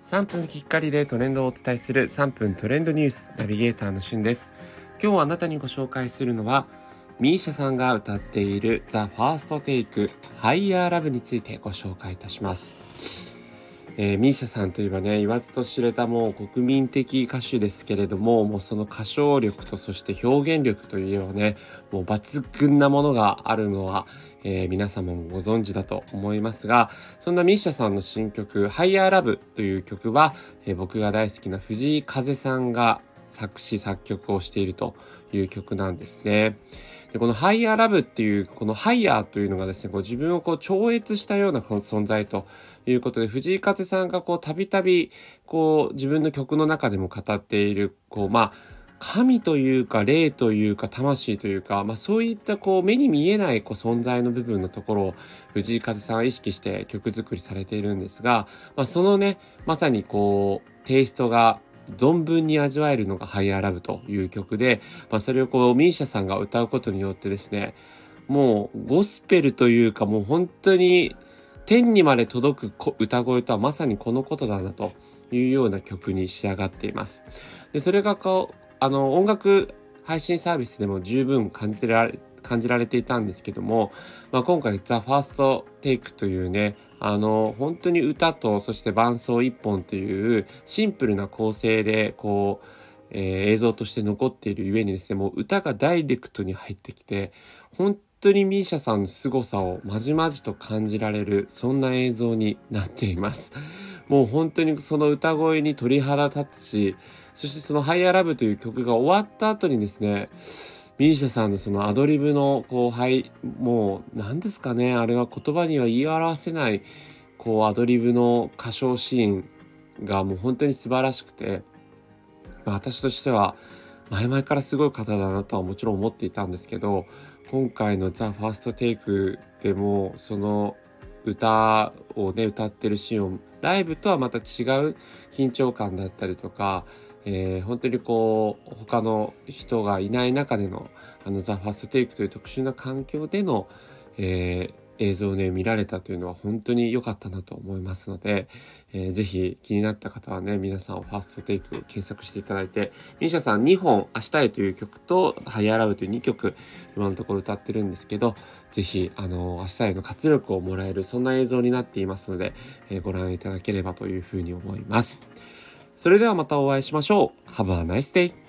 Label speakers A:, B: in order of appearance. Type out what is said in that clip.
A: 3分きっかりでトレンドをお伝えする3分トレンドニュースナビゲーターのしゅんです。今日あなたにご紹介するのはmisiaさんが歌っている The First Take Higher Love についてご紹介いたします。misiaさんといえばね、言わずと知れたもう国民的歌手ですけれども、もうその歌唱力とそして表現力といえばね、もう抜群なものがあるのは、皆様もご存知だと思いますが、そんなmisiaさんの新曲 Higher Love という曲は、僕が大好きな藤井風さんが作詞作曲をしているという曲なんですね。でこのハイヤーラブっていうこのハイヤーというのがですね、自分を超越したような存在ということで、藤井風さんがたびたび自分の曲の中でも語っている神というか霊というか魂というか、そういった目に見えない存在の部分のところを藤井風さんは意識して曲作りされているんですが、そのね、まさにテイストが存分に味わえるのがハイヤーラブという曲で、それをmisiaさんが歌うことによってですね、もうゴスペルというかもう本当に天にまで届く歌声とはまさにこのことだなというような曲に仕上がっています。で、それが音楽配信サービスでも十分感じられていたんですけども、今回 The First Take というね、本当に歌とそして伴奏一本というシンプルな構成で映像として残っているゆえにですね、もう歌がダイレクトに入ってきて、本当にmisiaさんの凄さをまじまじと感じられる、そんな映像になっています。もう本当にその歌声に鳥肌立つし、そしてそのハイヤーラブという曲が終わった後にですね、misiaさんのそのアドリブのもう何ですかね、あれは言葉には言い表せないアドリブの歌唱シーンがもう本当に素晴らしくて、私としては前々からすごい方だなとはもちろん思っていたんですけど、今回の The First Take でもその歌をね歌ってるシーンをライブとはまた違う緊張感だったりとか、本当に他の人がいない中でのThe First Take という特殊な環境での、映像をね見られたというのは本当に良かったなと思いますので、ぜひ気になった方はね、皆さんファーストテイクを検索していただいて、misiaさん2本明日へという曲とハイヤーラブという2曲今のところ歌ってるんですけど、ぜひ明日への活力をもらえる、そんな映像になっていますので、ご覧いただければというふうに思います。それではまたお会いしましょう。Have a nice day!